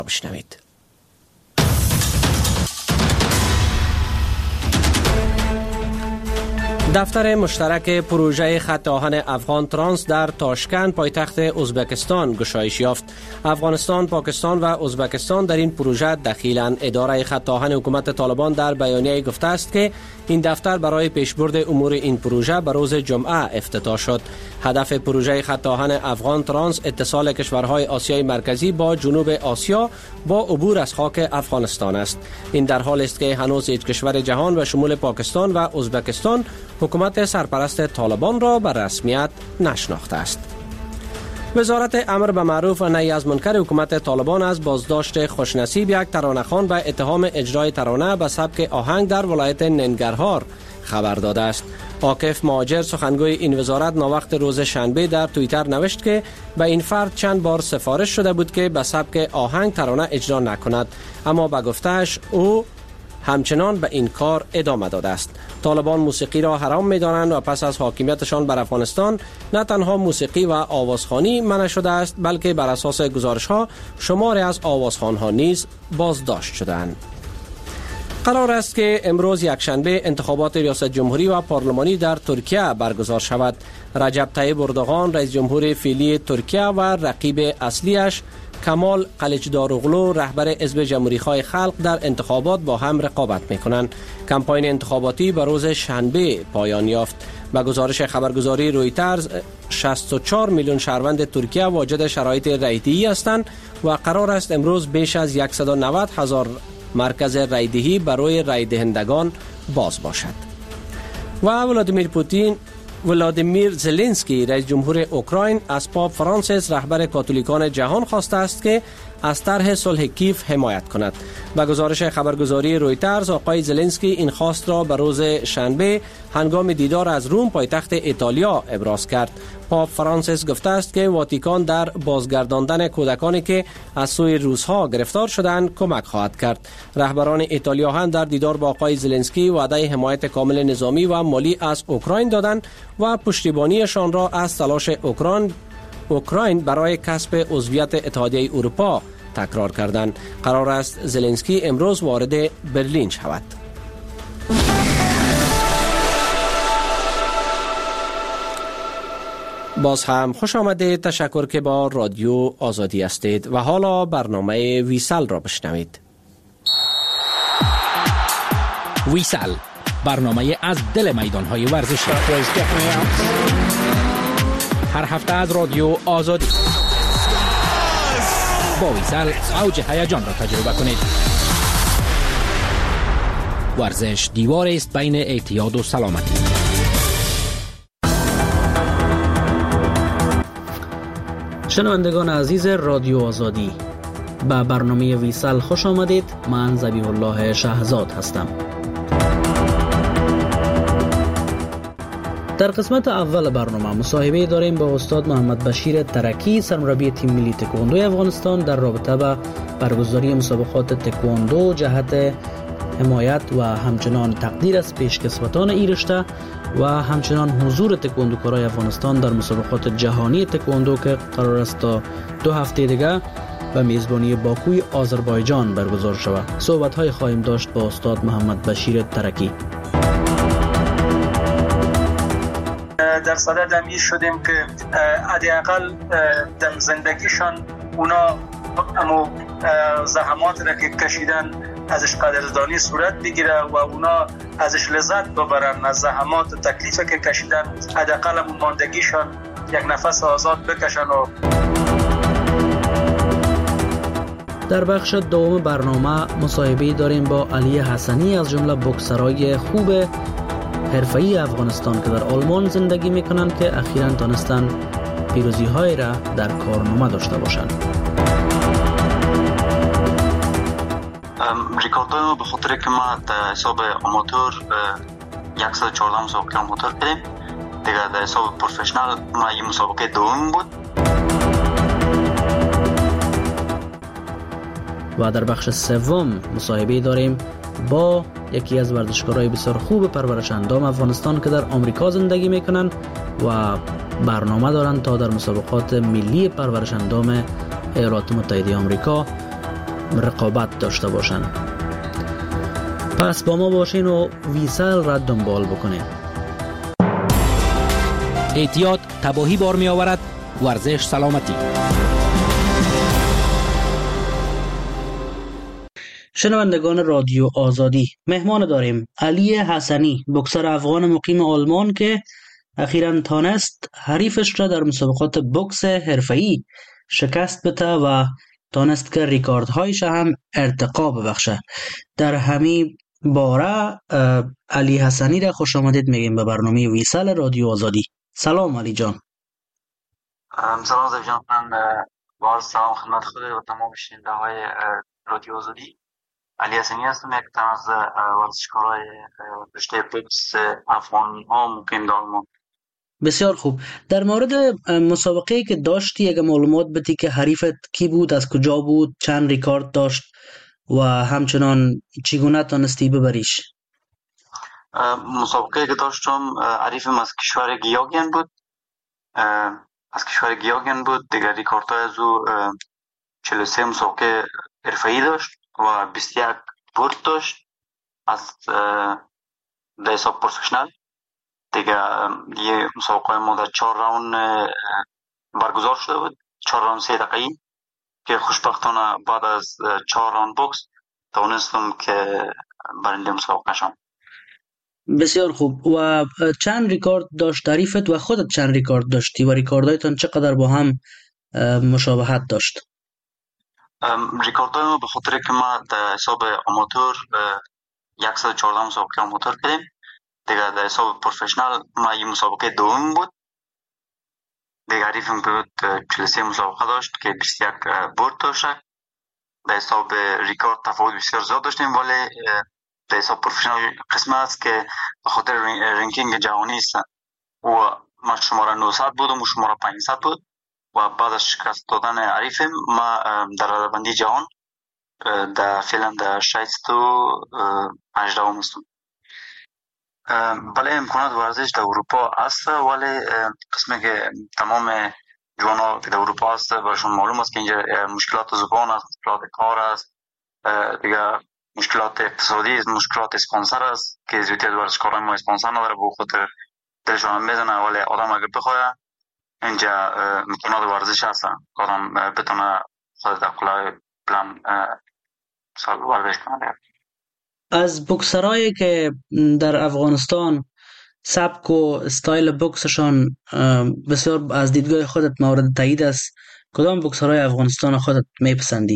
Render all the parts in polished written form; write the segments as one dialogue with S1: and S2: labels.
S1: بشنوید. دفتر مشترک پروژه خط آهن افغان ترانس در تاشکند پایتخت ازبکستان گشایش یافت. افغانستان، پاکستان و ازبکستان در این پروژه دخیلند. اداره خط آهن حکومت طالبان در بیانیه گفته است که این دفتر برای پیشبرد امور این پروژه به روز جمعه افتتاح شد. هدف پروژه خط آهن افغان ترانس اتصال کشورهای آسیای مرکزی با جنوب آسیا با عبور از خاک افغانستان است. این در حالی است که هنوز هیچ کشور جهان و شمول پاکستان و ازبکستان حکومت سرپرست طالبان را به رسمیت نشناخته است. وزارت امر به معروف و نهی از منکر حکومت طالبان از بازداشت خوشنصیب یک ترانه‌خوان و اتهام اجرای ترانه به سبک آهنگ در ولایت ننگرهار خبر داده است. عاکف مهاجر سخنگوی این وزارت ناوقت روز شنبه در توییتر نوشت که به این فرد چند بار سفارش شده بود که به سبک آهنگ ترانه اجرا نکند، اما به گفته‌اش او همچنان به این کار ادامه داده است. طالبان موسیقی را حرام می‌دانند و پس از حاکمیتشان بر افغانستان نه تنها موسیقی و آوازخوانی منع شده است، بلکه بر اساس گزارش‌ها شماری از آوازخوان‌ها نیز بازداشت شدند. قرار است که امروز یکشنبه انتخابات ریاست جمهوری و پارلمانی در ترکیه برگزار شود. رجب طیب اردوغان رئیس جمهور فعلی ترکیه و رقیب اصلیش کمال قلیچداروغلو رهبر حزب جمهوری‌خواه خلق در انتخابات با هم رقابت می‌کنند. کمپاین انتخاباتی به روز شنبه پایان یافت. با گزارش خبرگزاری رویترز 64 میلیون شهروند ترکیه واجد شرایط رایدهی هستند و قرار است امروز بیش از 190 هزار مرکز رایدهی برای رای دهندگان باز باشد. و ولادیمیر زلنسکی رئیس جمهور اوکراین از پاپ فرانسیس رهبر کاتولیکان جهان خواسته است که از طرح صلح کیف حمایت کند. با گزارش خبرگزاری رویترز آقای زلنسکی این خواست را به روز شنبه هنگام دیدار از روم پایتخت ایتالیا ابراز کرد. پاپ فرانسیس گفته است که واتیکان در بازگرداندن کودکانی که از سوی روس‌ها گرفتار شدند کمک خواهد کرد. رهبران ایتالیا هم در دیدار با آقای زلنسکی وعده حمایت کامل نظامی و مالی از اوکراین دادند و پشتیبانیشان را از تلاش اوکراین برای کسب عضویت اتحادیه اروپا تکرار کردند. قرار است زلنسکی امروز وارد برلین شود. باز هم خوش آمدید. تشکر که با رادیو آزادی هستید و حالا برنامه ویسل را بشنوید.
S2: ویسل، برنامه از دل میدان‌های ورزشی. هر هفته از رادیو آزادی با ویسل اوج هیجان را تجربه کنید. ورزش دیوار است بین اعتیاد و سلامتی.
S3: شنوندگان عزیز رادیو آزادی، به برنامه ویسل خوش آمدید. من ذبیح الله شهزاد هستم. در قسمت اول برنامه مصاحبه داریم با استاد محمد بشیر ترکی، سرمربی تیم ملی تکواندو افغانستان، در رابطه با برگزاری مسابقات تکواندو جهت حمایت و همچنان تقدیر از پیشکسوتان این رشته و همچنان حضور تکواندوکارای افغانستان در مسابقات جهانی تکواندو که قرار است تا 2 هفته دیگه به میزبانی باکوی آذربایجان برگزار شود. صحبت‌های خواهیم داشت با استاد محمد بشیر ترکی.
S4: در صدد امی شدیم که حداقل در زندگیشان اونا امو زحمات را که کشیدن ازش قدردانی صورت بگیره و اونا ازش لذت ببرن، از زحمات و تکلیفی که کشیدن حداقل امو ماندگیشان یک نفس آزاد بکشن. و
S3: در بخش دوم برنامه مصاحبه داریم با علی حسنی از جمله بوکسرای خوب حرفه‌ای افغانستان که در آلمان زندگی میکنند که اخیراً تانستن پیروزی‌های را در کارنامه داشته باشند.
S5: ریکاردو به خاطر که ما در حساب آماتور 114 مسابقه آماتور کردیم دیگه، در حساب پروفشنال ما یه مسابقه دوم بود.
S3: و در بخش سوم مصاحبه داریم با یکی از ورزشکارای بسیار خوب پرورش اندام افغانستان که در آمریکا زندگی میکنن و برنامه دارن تا در مسابقات ملی پرورش اندام ایالات متحده آمریکا رقابت داشته باشند. پس با ما باشین و ویسل را دنبال بکنین.
S2: اعتیاد تباهی بار می آورد، ورزش سلامتی.
S3: شنوندگان رادیو آزادی، مهمان داریم علی حسنی، بوکسر افغان مقیم آلمان که اخیراً تانست حریفش را در مسابقات بوکس حرفه‌ای شکست بده و تانست که ریکاردهایش هم ارتقا ببخشه. در همین باره علی حسنی را خوش آمدید میگیم به برنامه ویسل رادیو آزادی. سلام علی جان.
S5: سلام زیب جان، من بار سلام خدمت خود و تمام شنونده های رادیو آزادی. علی حسنی هستم، یک تن از ورزشکارای رشته بوکس افغان ها مقیم در آلمان.
S3: بسیار خوب. در مورد مسابقه که داشتی اگه معلومات بدی که حریفت کی بود، از کجا بود، چند ریکارد داشت و همچنان چگونه تانستی ببریش؟
S5: مسابقه که داشتم حریفم از کشور گیاگین بود. دیگر ریکاردهای از او 43 مسابقه حرفه‌ای داشت و 21 برد داشت از در حساب پروفشنال. دیگه یه مسابقه ما در 4 راوند برگزار شده بود، 4 راوند 3 دقیقه‌ای که خوشبختانه بعد از 4 راوند بوکس توانستم که برنده مسابقه شدم.
S3: بسیار خوب. و چند ریکارد داشت حریفت و خودت چند ریکارد داشتی و ریکاردهایتان چقدر با هم مشابهت داشت؟
S5: ریکاردهای ما به خاطر که ما در حساب آماتور 114 مسابقه آماتور کردیم. دیگه در حساب پروفشنال ما این مسابقه دوم بود. دیگه حریفم بود 43 مسابقه داشت که 21 برد داشت. در حساب ریکارد تفاوت بسیار زیاد داشتیم، ولی در حساب پروفشنال قسم است که به خاطر رنکینگ جهانی است و ما شماره 900 بودم و شماره 500 بود و بعد از شکست دادن حریفم ما در رده‌بندی جهان در فعلا در 68 هستم. بله امکانات ورزش در اروپا است، ولی قسمی که تمام جوانا که در اروپا است برشون معلوم است که اینجا مشکلات زبان است، مشکلات کار است، دیگه مشکلات اقتصادی است، مشکلات اسپانسر است که زیادی ورزشکاران ما اسپانسر نداره، به خاطر دلشون هم میزنه. ولی آدم اگر بخواد اینجا امکانات ورزش هستن، آدم بتونه خود در قلعه پلان سال ورزش کنه.
S3: از بوکسرایی که در افغانستان سبک و استایل بوکسشان بسیار از دیدگاه خودت مورد تایید است، کدام بوکسرای افغانستان خودت میپسندی؟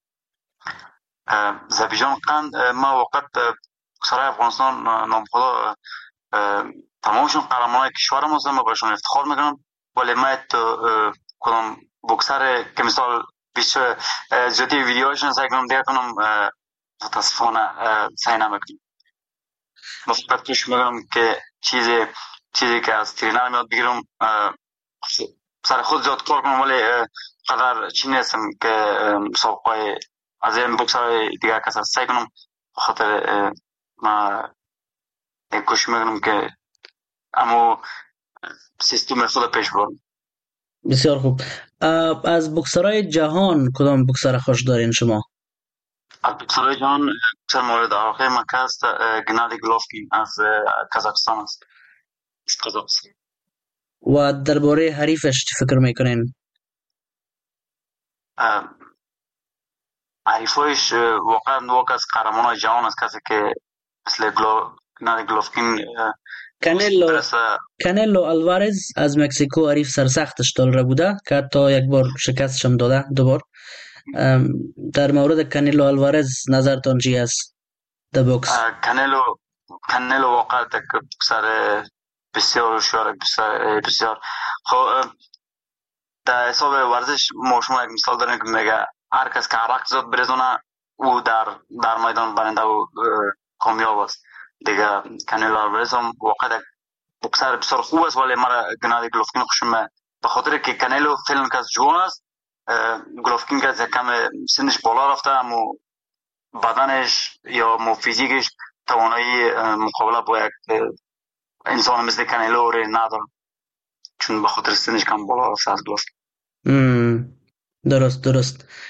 S5: زبیجان قند ما وقت بوکسرای افغانستان نام خدا تمامشون قهرمانای کشور ما هستن، ما باشون افتخار میکنم، ولی ما کدام بوکسر که مثال بیشتر زیادی ویدیوهاشون سعی کنم دیگه کنم متاسفانه سعی نمیکنم. مثبت پیش میگم که چیزی که از ترینر میاد بگیرم سر خود زیاد کار کنم، ولی قدر چی نیستم که مسابقه از این بوکسرهای دیگر کسا سعی کنم، بخاطر ما کوشش میکنم که اما سیستم خود پیش برم.
S3: بسیار خوب. از بوکسرهای جهان کدام بوکسر خوش دارین شما؟
S5: از بوکسرهای جهان بوکسر مورد علاقه من است گنادی گلوفکین از کازاخستان است.
S3: و درباره حریفش چی فکر میکنین؟
S5: حریفایش واقعا از قهرمانای جهان است، کسی که مثل گنادی گلوفکین،
S3: کانلو الوارز از مکزیکو حریف سرسختش داره بوده که حتی یک بار شکستش هم داده دوبار. در مورد کانلو الوارز نظرتان چی است در بوکس؟
S5: کانلو واقعا یک بوکسر بسیار هوشیار، بسیار خب در حساب ورزش ما شما یک مثال داریم که میگه هر کس که عرق زد بریزونه او در میدان برنده و کامیاب است. دیگه کانلو الوارز هم واقعا یک بوکسر بسیار خوب است، ولی مرا گنادی گلوفکین خوشم به خاطر که کانلو فعلا که جوان است، گلوفکین که کم سنش بالا رفته اما بدنش یا فیزیکش توانایی مقابله با یک انسان مثل کانلو رو نداره، چون به خاطر سنش کم بالا رفته از گلوفکین.
S3: درست.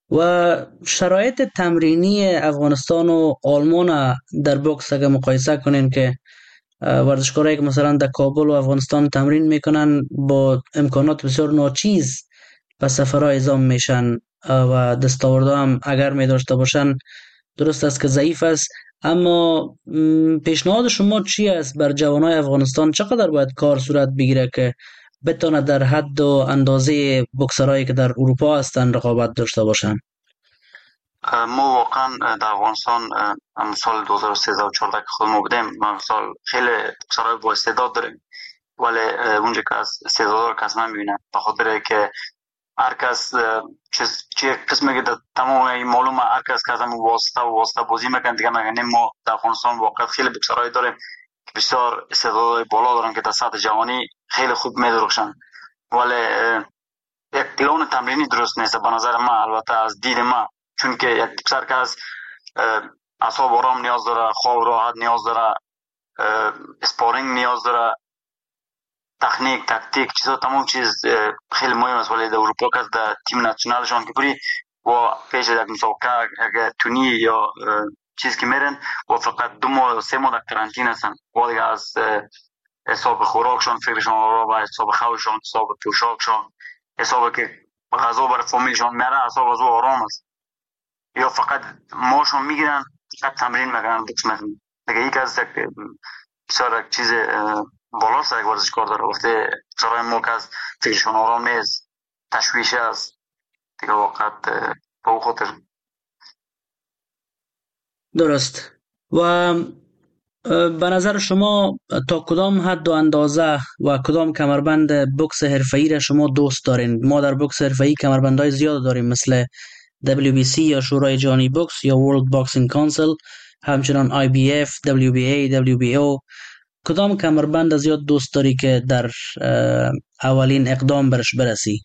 S3: و شرایط تمرینی افغانستان و آلمان در بوکس اگه مقایسه کنین که ورزشکارایی که مثلا در کابل و افغانستان تمرین میکنن با امکانات بسیار ناچیز و سفرها اعزام میشن و دستاورده هم اگر می داشته باشن درست است که ضعیف است. اما پیشنهاد شما چی است بر جوانای افغانستان؟ چقدر باید کار صورت بگیره که بتونه در حد و اندازه بکسرایی که در اروپا هستن رقابت داشته باشن؟
S5: ما واقعا در افغانستان سال 2013 و 14 که خودمون بودیم، مثلا خیلی بکسرهای با استعداد داریم، ولی اونجا که از استعداد رو کس نمیبینه، به خاطر که هر کس چه قسمی که تمام این معلومه، هر کس که از همون واسطه بازی میکنه دیگه نگنیم. ما در افغانستان واقعا خیلی بکسرهای داریم که بسیار استعدادهای بالا دارن که در سطح جهانی خیلی خوب میدرخشن، ولی یک پلان تمرینی درست نیست به نظر من، البته از دید من. چون که یک بکسر که از اعصاب آرام نیاز داره، خواب راحت نیاز داره، اسپارینگ نیاز داره، تکنیک، تاکتیک، چیزا تمام چیز خیلی مهم است. ولی در اروپا که در تیم ناسیونالشان که بری و پیش یک مسابقه اگه تونی یا چیز که میرن و فقط 2 ماه 3 ماه در کرانتین هستن و دیگه از حساب خوراکشان فکرشان را با حساب خوابشان، حساب پوشاکشان، حساب که غذا برای فامیلشان میاره، حساب از آرام است. یا فقط ماشون میگیرن، فقط تمرین میکنن، بوکس میکنن. دیگه یک از بسیار یک چیز بالاست یک ورزشکار داره. وقتی سرای ما که از فکرشون آرام نیست، تشویش است دیگه، واقعا به او خاطر.
S3: درست. و به نظر شما تا کدام حد و اندازه و کدام کمربند بوکس حرفه‌ای را شما دوست دارین؟ ما در بوکس حرفه‌ای کمربندهای زیاد داریم، مثل WBC یا شورای جهانی بوکس یا World Boxing Council، همچنان IBF، WBA، WBO. کدام کمربند زیاد دوست داری که در اولین اقدام برش برسی؟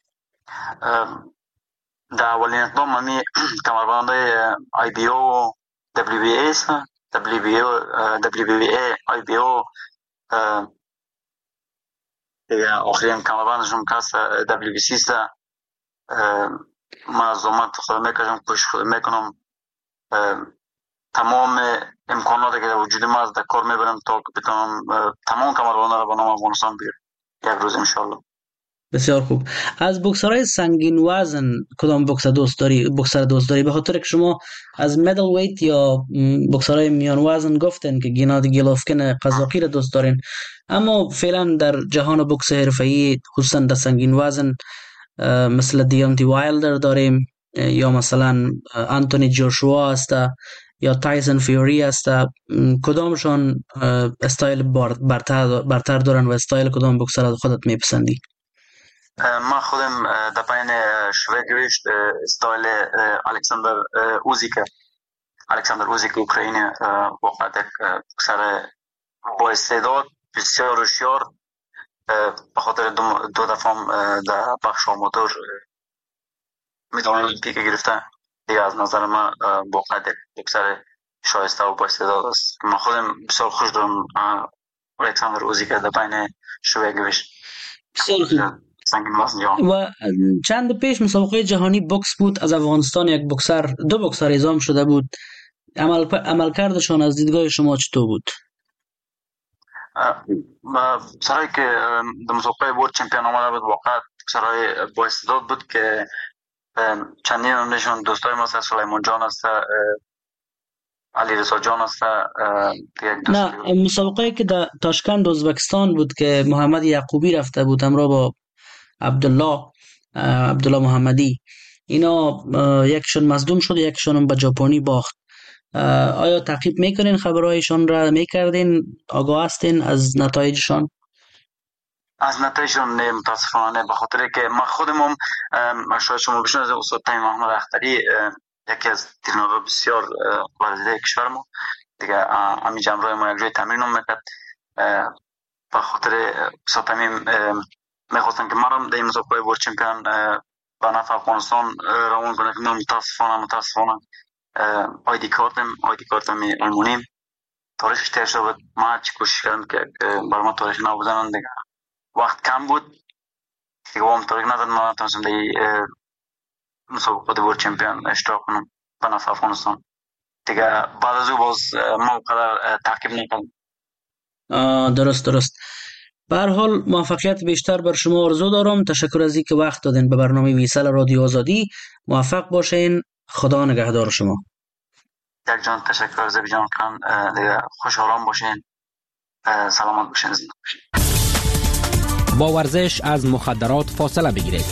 S5: در اولین اقدام همی کمربندهای IBO و WBA است. WBA، IBO دیگه آخرین کمربندشون که است WBC است. من از زحمت خود میکشم، کوشش خود میکنم، تمام امکاناتی که در وجود ما از در کار میبرم تا که بتونم تمام کمربندها را به نام افغانستان بیارم یک روز انشالله.
S3: بسیار خوب. از بوکسرهای سنگین وزن کدام بوکسر دوست داری؟ به خاطر که شما از میدل ویت یا بوکسرهای میان وزن گفتن که گنادی گلوفکن قزاقی را دوست دارین، اما فعلا در جهان بوکس حرفه‌ای خصوصا در سنگین وزن مثل دیانتی وایلدر داریم، یا مثلا آنتونی جوشوا است، یا تایسون فیوری است. کدامشان استایل برتر دارن و استایل کدام بوکسر از خودت میپسندی؟
S5: من خودم در پایین شویگویشت استایل الکساندر اوزیک اوکراینی واقعا یک بوکسر با استعداد، بسیار هوشیار، به خاطر 2 دفعه در بخش آماتور مدال المپیک گرفته. دیگه از نظر من واقعا یک بوکسر شایسته و با استعداد است. من خودم بسیار خوش دارم الکساندر اوزیک در پایین شویگویشت.
S3: و چند پیش مسابقه جهانی بوکس بود، از افغانستان یک بوکسر، 2 بوکسر اعزام شده بود. عملکردشان از دیدگاه شما چطور بود؟
S5: بوکسرایی که در مسابقه ورلد چمپیون آمده بود واقعا بوکسرای با استعداد بود که چندین نشون دوستای ما هست، سلیمان جان است، علی رضا جان است.
S3: نه، مسابقه که در تاشکند ازبکستان بود که محمد یعقوبی رفته بود همراه با عبدالله محمدی. اینا یکشون مصدوم شد، یکشون به ژاپنی باخت. آیا تعقیب میکنین خبرهایشان را؟ میکردین؟ آگاه هستین از نتایجشان؟
S5: از نتایجشان نه متاسفانه، به خاطر که من خودم شاید شما بشنوید استاد تامین محمد اختری یکی از ترینرها بسیار ورزیده کشور ما دیگه همینجا همراه ما یک جای تمرین هم میکرد. به خاطر استاد تامین میخواستن که من در این مسابقه ورلد چمپیون به نفع افغانستان روان کنه که من متاسفانه آیدی کارتم آلمانیم تاریخش تیر شده بود. من هرچی کوشش کردم که برای من تاریخ نبودن دیگه، وقت کم بود دیگه هم تاریخ نداد. من تونستم در مسابقات ورلد چمپیون اشتراک کنم به نفع افغانستان. دیگه بعد از او باز ما قدر تعقیب نکنم.
S3: درست. به هر حال موفقیت بیشتر بر شما آرزو دارم. تشکر از اینکه وقت دادین به برنامه ویسال رادیو آزادی. موفق باشین. خدا نگهدار شما.
S5: یک جان تشکر زبی جان خان. دیگه خوش آرام باشین. سلامت باشین.
S2: با ورزش از مخدرات فاصله بگیرید.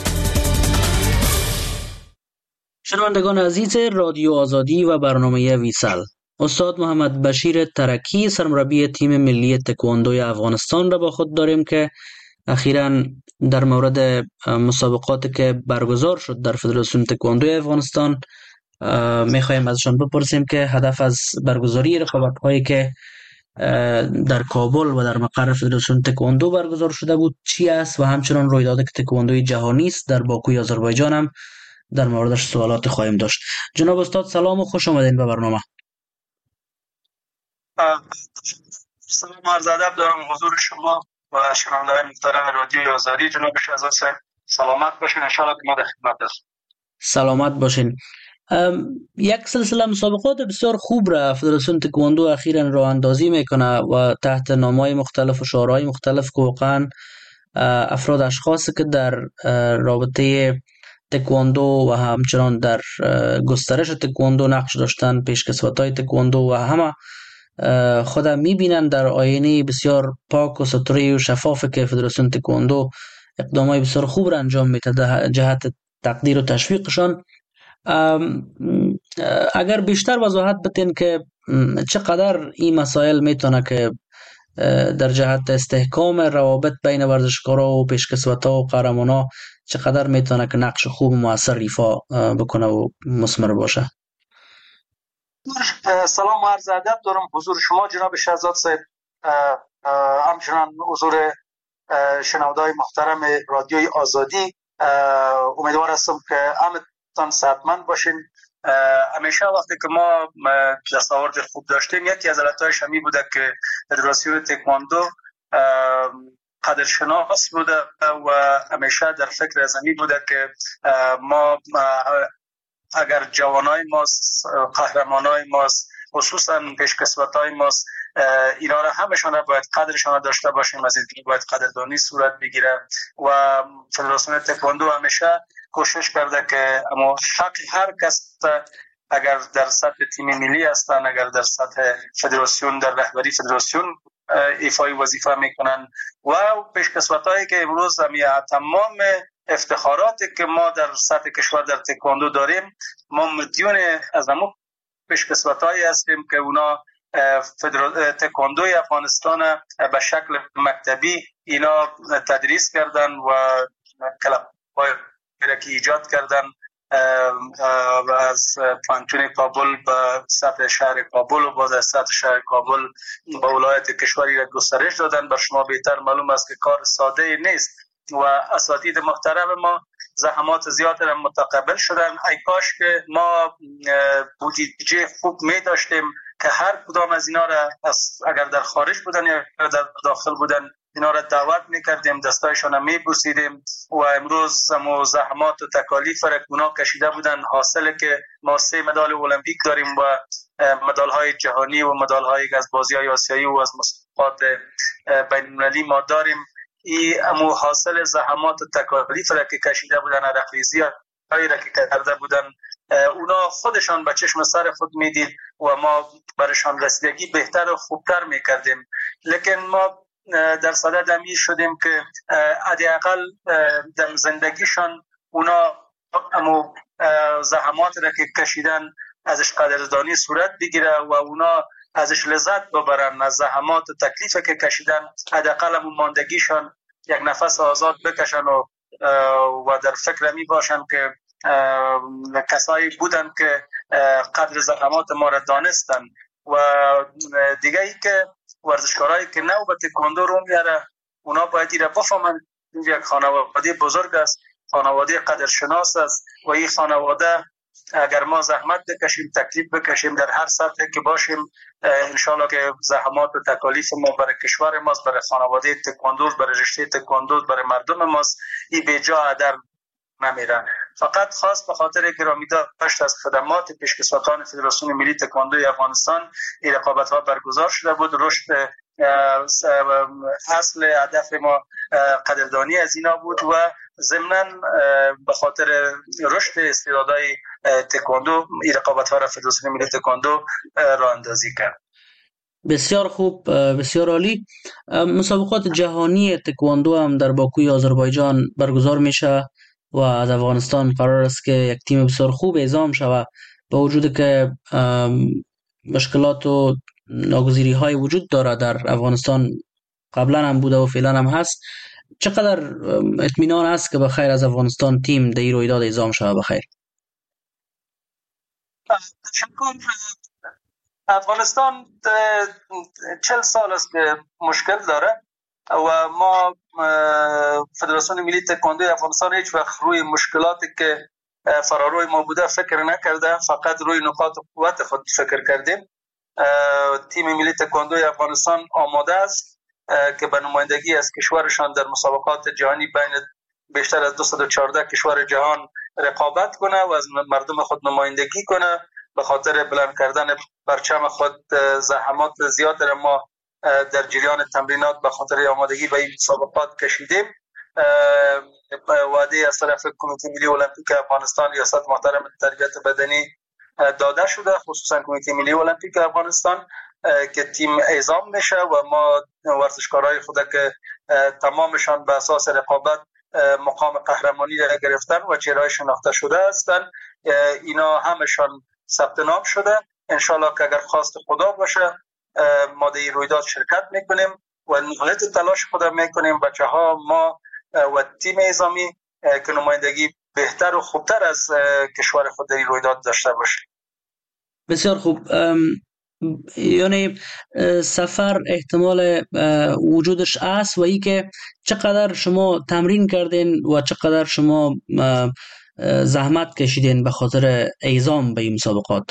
S3: شنوندگان عزیز رادیو آزادی و برنامه ویسال، استاد محمد بشیر ترکی سرمربی تیم ملی تکواندوی افغانستان را با خود داریم که اخیراً در مورد مسابقاتی که برگزار شد در فدراسیون تکواندوی افغانستان میخوایم ازشان بپرسیم که هدف از برگزاری رقابت‌هایی که در کابل و در مقر فدراسیون تکواندو برگزار شده بود چی است و همچنان رویدادی که تکواندوی جهانی است در باکوی آذربایجان هم در موردش سوالات خواهیم داشت. جناب استاد سلام و خوش آمدین به برنامه.
S4: سلام عرض ادب دارم حضور شما و شنوندگان محترم رادیو آزادی. جناب شهزاد صاحب سلامت باشین. ان شاءالله که ما در خدمت هستیم.
S3: سلامت باشین. یک سلسله مسابقات بسیار خوب را فدراسیون تکواندو اخیراً راه اندازی میکنه و تحت نام‌های مختلف و شعارهای مختلف که واقعاً افراد اشخاصی که در رابطه تکواندو و همچنان در گسترش تکواندو نقش داشتن، پیشکسوت‌های تکواندو و همه خود میبینن در آینه بسیار پاک و سطری و شفافی که فدراسیون تکواندو اقدامات بسیار خوب را انجام میده جهت تقدیر و تشویقشان. اگر بیشتر وضاحت بتین که چقدر این مسائل میتونه که در جهت استحکام روابط بین ورزشکارا و پیشکسوتا و قهرمانا چقدر میتونه که نقش خوب و مؤثر ایفا بکنه و مثمر باشه.
S4: سلام و عرض ادب دارم حضور شما جناب شهزاد صاحب، همچنان حضور شنونده‌های محترم رادیوی آزادی. امیدوار هستم که همتون صحتمند باشین. همیشه وقتی که ما دستاورد خوب داشتیم یکی از علتهایش همی بوده که فدراسیون تکواندو قدرشناس بوده و همیشه در فکر از همی بوده که ما اگر جوانای ماست، قهرمانای ماست، خصوصا پیشکسوتای ماست، اینا را همشان را باید قدرشان داشته باشیم، از این باید قدردانی صورت بگیره و فدراسیون تکواندو همیشه کوشش کرده که اما حق هر کس اگر در سطح تیم ملی هستن، اگر در سطح فدراسیون در رهبری فدراسیون ایفای وظیفه میکنن و پیشکسوتایی که امروز تمام افتخاراتی که ما در سطح کشور در تکواندو داریم، ما مدیون از همون پیشکسوتایی هستیم که اونا تکواندوی افغانستان به شکل مکتبی اینا تدریس کردن و کلاب‌های که ایجاد کردن و از پانتون کابل به سطح شهر کابل و باز از سطح شهر کابل به ولایت کشوری را گسترش دادن. بر شما بهتر معلوم است که کار ساده نیست و اساتید محترم ما زحمات زیاد را متقبل شدن. ای کاش که ما بودجه خوب می داشتیم که هر کدام از اینا را اگر در خارج بودن یا در داخل بودن اینا را دعوت میکردیم، دستایشان را میبوسیدیم و امروز ما زحمات و تکالیف را اونا کشیده بودن، حاصل که ما 3 مدال المپیک داریم و مدال های جهانی و مدال های از بازی های آسیایی و از مسابقات بین المللی ما داریم. این امو حاصل زحمات و تکالیف را که کشیده بودن، رقیزی هایی را که کرده بودن، اونا خودشان به چشم سر خود میدید و ما برشان رسیدگی بهتر و خوبتر میکردیم. لیکن ما در صدد همی شدیم که حداقل در زندگیشان اونا امو زحمات را که کشیدن ازش قدردانی صورت بگیره و اونا ازش لذت ببرن، از زحمات و تکلیف که کشیدن حداقل امو ماندگیشان یک نفس آزاد بکشن و در فکر می باشن که کسایی بودن که قدر زحمات ما را دانستن و دیگه ای که ورزشکارایی که نو به تکواندو رو میاره اونا باید ایره بفهمن یک خانواده بزرگ است، خانواده قدرشناس است و این خانواده اگر ما زحمت بکشیم، تکلیف بکشیم در هر سطح که باشیم، انشالله که زحمات و تکالیف ما برای کشور ماست، برای خانواده تکواندو، برای رشته تکواندو، برای مردم ماست، این به جا هدر نمیره. فقط خاص به خاطر گرامی داشت از خدمات پیشکسوتان فدراسیون ملی تکواندوی افغانستان این رقابت‌ها برگزار شده بود. رشد اصل هدف ما قدردانی از اینا بود و ضمناً به خاطر رشد استعدادهای تکواندو این رقابت‌ها را فدراسیون ملی تکواندو راه اندازی کرد.
S3: بسیار خوب، بسیار عالی. مسابقات جهانی تکواندو هم در باکوی آذربایجان برگزار میشه و از افغانستان قرار است که یک تیم بسیار خوب اعزام شود. با وجود که مشکلات و ناگزیری های وجود داره در افغانستان، قبلا هم بوده و فعلا هم هست، چقدر اطمینان است که بخیر از افغانستان تیم در این رویداد اعزام شود بخیر؟
S4: افغانستان 40 سال است که مشکل داره و ما فدراسیون ملی تکواندو افغانستان هیچ وقت روی مشکلاتی که فراروی ما بوده فکر نکرده، فقط روی نقاط قوت خود فکر کردیم. تیم ملی تکواندو افغانستان آماده است که به نمایندگی از کشورشان در مسابقات جهانی بین بیشتر از 214 کشور جهان رقابت کنه و از مردم خود نمایندگی کنه. به خاطر بلند کردن پرچم خود زحمات زیاد را ما در جریان تمرینات به خاطر آمادگی به این مسابقات کشیدیم. وعده از طرف کمیته ملی المپیک افغانستان ریاست محترم تربیت بدنی داده شده، خصوصا کمیته ملی المپیک افغانستان، که تیم اعزام میشه و ما ورزشکارای خود که تمامشان به اساس رقابت مقام قهرمانی را گرفتن و چهره‌های شناخته شده هستند، اینا همشان ثبت نام شده. انشالله که اگر خواست خدا باشه ما در این رویداد شرکت میکنیم و نهایت تلاش خود میکنیم بچه‌ها ما و تیم اعزامی که نمایندگی بهتر و خوبتر از کشور خود در این رویداد داشته باشه.
S3: بسیار خوب. یعنی سفر احتمال وجودش است و ای که چقدر شما تمرین کردین و چقدر شما زحمت کشیدین به خاطر اعزام به این مسابقات؟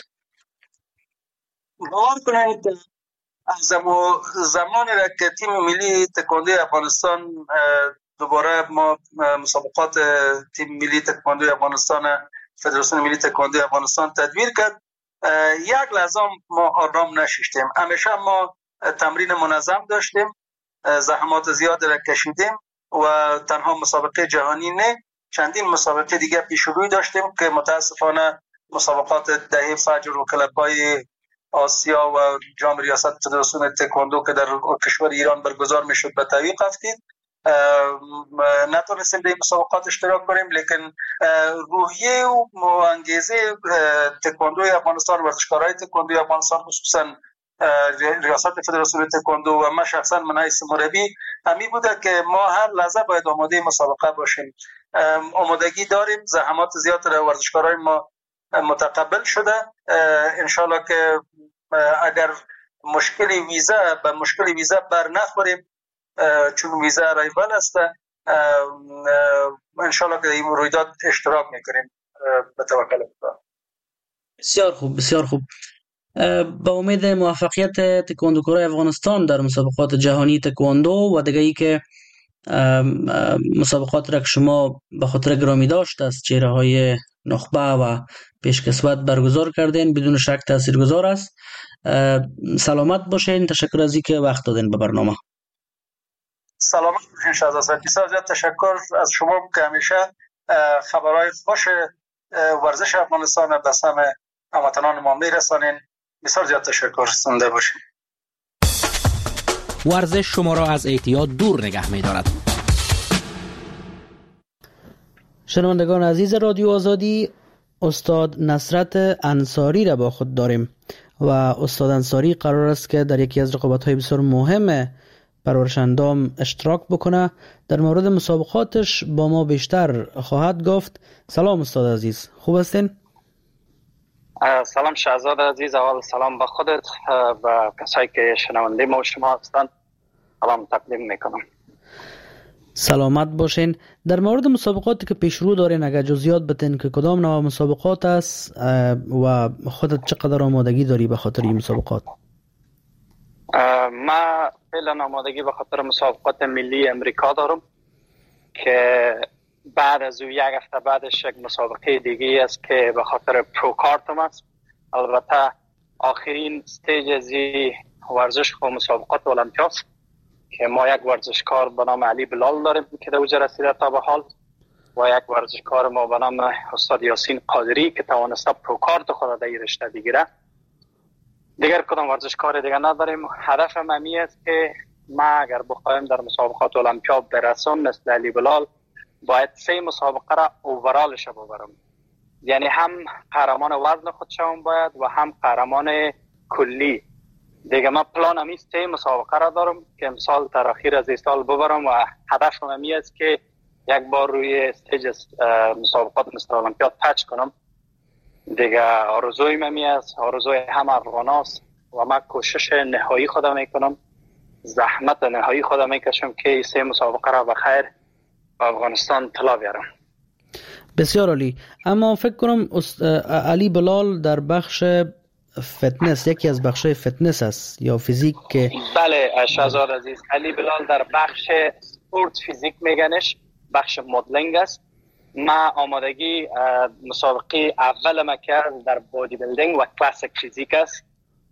S4: باور کنید از زمانی را که تیم ملی تکواندو افغانستان دوباره ما مسابقات تیم ملی تکواندو افغانستان فدراسیون ملی تکواندو افغانستان تدبیر کرد، یک لحظه ما آرام نشیدیم. همیشه ما تمرین منظم داشتیم، زحمات زیاد را کشیدیم و تنها مسابقه جهانی نه، چندین مسابقه دیگه پیش روی داشتیم که متاسفانه مسابقات دهه فجر و کلب‌های آسیا و جام ریاست فدراسیون تکواندو که در کشور ایران برگزار میشد به تعویق افتید، نتونستیم در این مسابقات اشتراک کنیم. لیکن روحیه و انگیزه تکواندو افغانستان، ورزشکارای تکواندو افغانستان، خصوصا ریاست فدراسیون تکواندو و من شخصا من حیث مربی همی بوده که ما هر لحظه باید آماده مسابقه باشیم. آمادگی داریم، زحمات زیاد را ورزشکارای ما متقبل شده. انشالله که اگر مشکل ویزا بر نخوریم، چون ویزا رایفل است، انشالله که این رویداد اشتراک میکنیم به توکل خدا.
S3: بسیار خوب، بسیار خوب. با امید موفقیت تکواندوکارای افغانستان در مسابقات جهانی تکواندو و دیگه ای که مسابقات را که شما به خاطر گرامی داشت از چهره های نخبه و پیشکسوت برگزار کردین، بدون شک تاثیرگذار است. سلامت باشین. تشکر از اینکه وقت دادین به برنامه.
S4: سلامت باشین شهزاد صاحب. بسیار زیاد تشکر از شما که همیشه خبرهای خوش ورزش افغانستان به همه هموطنان ما میرسانین. بسیار زیاد تشکر. زنده باشین.
S2: ورزش شما را از اعتیاد دور نگه می‌دارد.
S3: شنوندگان عزیز رادیو آزادی، استاد نصرت انصاری را با خود داریم و استاد انصاری قرار است که در یکی از رقابت‌های بسیار مهم پرورش اندام اشتراک بکنه. در مورد مسابقاتش با ما بیشتر خواهد گفت. سلام استاد عزیز، خوب هستین؟
S6: سلام شهزاد عزیز، اول سلام به خودت و کسایی که شنونده ما و شما هستند سلام تقدیم میکنم.
S3: سلامت باشین. در مورد مسابقاتی که پیش رو دارین اگر جزئیات بتین که کدام نوع مسابقات است و خودت چقدر آمادگی داری به خاطر این مسابقات؟
S6: ما فعلا آمادگی به خاطر مسابقات ملی امریکا دارم که بعد از او یک هفته بعدش یک مسابقه دیگه است که به خاطر پرو کارتم است. البته آخرین استیج از ورزش خو مسابقات المپیاد که ما یک ورزشکار به نام علی بلال داریم که در اوجه رسیده تا به حال و یک ورزشکار ما به نام استاد یاسین قادری که توانسته پرو کارت خود در این رشته بگیره. دیگر کدام ورزشکار دیگر نداریم. هدفم همی است که ما اگر بخوایم در مسابقات المپیاد برسم مثل علی بلال باید 3 مسابقه را اوورالش ببرم، یعنی هم قهرمان وزن خود شوم باید و هم قهرمان کلی. دیگه من پلانم این 3 مسابقه را دارم که امسال در اخیر از این سال ببرم و هدفم همی است که یک بار روی استیج مسابقات مثل المپیاد تچ کنم. دیگه آرزویم همی است، آرزوی همه افغاناست و من کوشش نهایی خودم میکنم، زحمت نهایی خودم میکشم که این 3 مسابقه را بخیر و افغانستان طلا بیارم.
S3: بسیار عالی. اما فکر کنم علی بلال در بخش فتنس، یکی از بخش فتنس است یا فیزیک که
S6: بله شهزاد عزیز، علی بلال در بخش سپورت فیزیک میگنش، بخش مدلینگ است. ما آمادگی مسابقه اول ما کرد در بادی بیلدینگ و کلاسیک فیزیک است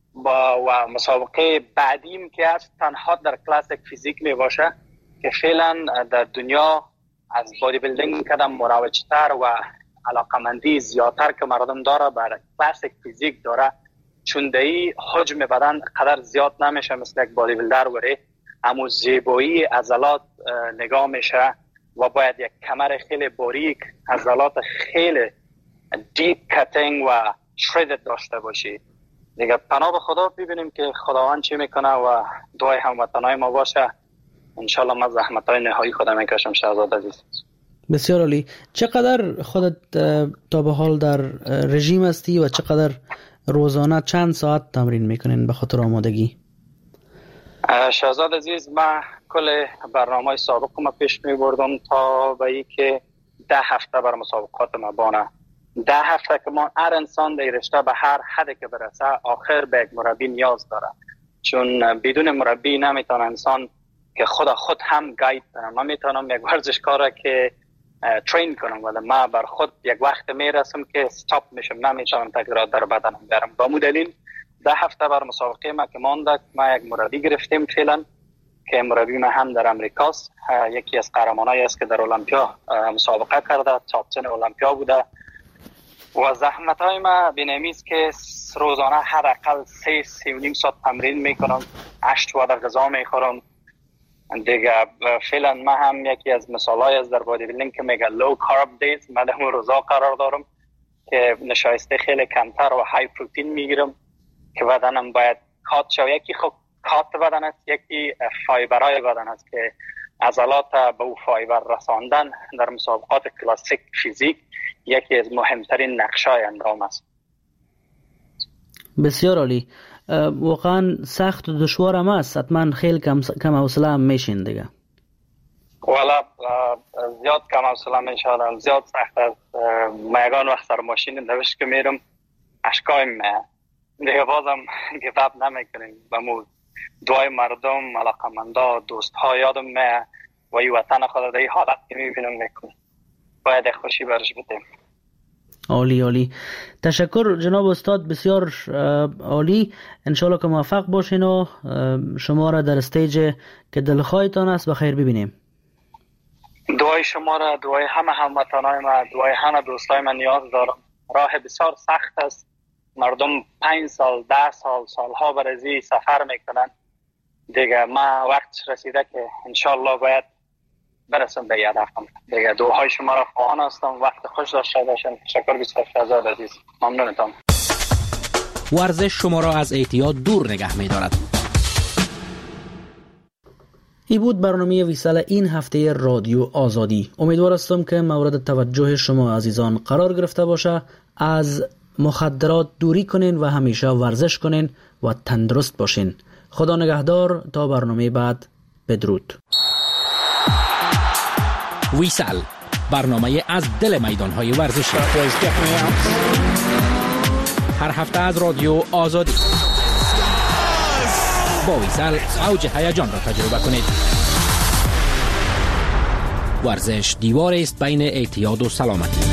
S6: و مسابقه بعدیم که است تنها در کلاسیک فیزیک می باشه که فعلا در دنیا از بادی بیلدینگ کدام مروجتر و علاقمندی زیادتر که مردم داره بر کلاسیک فیزیک داره، چون دایی حجم بدن قدر زیاد نمیشه مثل یک بادی بیلدر وره، اما زیبایی عضلات نگاه میشه و باید یک کمر خیلی باریک، عضلات خیلی دیپ کاتینگ و شردد داشته باشی. دیگه پناه به خدا ببینیم که خداوند چی میکنه و دعای هموطنای ما باشه. انشالله من زحمتای نهایی خودم میکشم شهزاد عزیز.
S3: بسیار عالی. چقدر خودت تا به حال در رژیم هستی و چقدر روزانه چند ساعت تمرین میکنین به خاطر آمادگی؟
S6: شهزاد عزیز من کل برنامه سابق ما پیش میبردم تا به ای که 10 هفته بر مسابقات ما بانه. 10 هفته که ما هر انسان در رشته به هر حدی که برسه آخر به یک مربی نیاز داره، چون بدون مربی نمیتونه انسان که خود هم گاید کنم. من میتونم یک ورزشکار که ترین کنم ولی من بر خود یک وقت میرسم که استاپ میشم، نمیتونم تغییرات در بدنم بیارم. با مو دلیل 10 هفته بر مسابقه ما که مانده ما یک مربی گرفتیم فعلا که مربی ما هم در امریکاست، یکی از قهرمانایی است که در المپیا مسابقه کرده، تاپ 10 المپیا بوده و زحمتای ما بینمیست که روزانه حداقل 3-3.5 ساعت تمرین میکنم، 8 وعده غذا میخورم. دیگه فعلا ما هم یکی از مثالای از در بادی بیلدینگ که میگه لو کارب دیز، من در روزا قرار دارم که نشایسته خیلی کمتر و های پروتین میگیرم که بدنم باید کات شو. یکی خب کات بدن است، یکی فایبرای بدن است که عضلات به او فایبر رساندن در مسابقات کلاسیک فیزیک یکی از مهمترین نقشای اندام است.
S3: بسیار عالی. واقعا سخت و دشوار هم است، حتما خیلی کم حوصله هم میشین دیگه.
S6: والا زیاد کم حوصله میشم، زیاد سخت است. میگان وقت سر ماشین نوشت که میرم اشکایم دیگه بازم گفتاب نمیکنیم و مو دعای مردم، علاقمندا، دوست ها یادم می و این وطن خود در این حالت که میبینم میکنم باید خوشی برش بدیم.
S3: عالی عالی. تشکر جناب استاد، بسیار عالی. انشالله که موفق باشین و شما را در استیج که دلخواهتان است بخیر ببینیم.
S6: دعای شما را، دعای همه هموطنای ما، دعای همه دوستای من نیاز دارم. راه بسیار سخت است، مردم 5 سال 10 سال سالها برای سفر میکنن. دیگه ما وقت رسیده که انشالله باید برسم به هدفم. دیگه دعاهای شما را خواهان هستم. وقت خوش داشته باشین. تشکر بسیار شهزاد عزیز، ممنونتم.
S2: ورزش شما را از اعتیاد دور نگه می‌دارد.
S3: این بود برنامه ویسال این هفته رادیو آزادی. امیدوار هستم که مورد توجه شما عزیزان قرار گرفته باشه. از مخدرات دوری کنین و همیشه ورزش کنین و تندرست باشین. خدا نگهدار تا برنامه بعد. بدرود.
S2: ویسال، برنامه از دل میدان‌های ورزشی، هر هفته از رادیو آزادی. با ویسال اوج هیجان را تجربه کنید. ورزش دیواری است بین اعتیاد و سلامتی.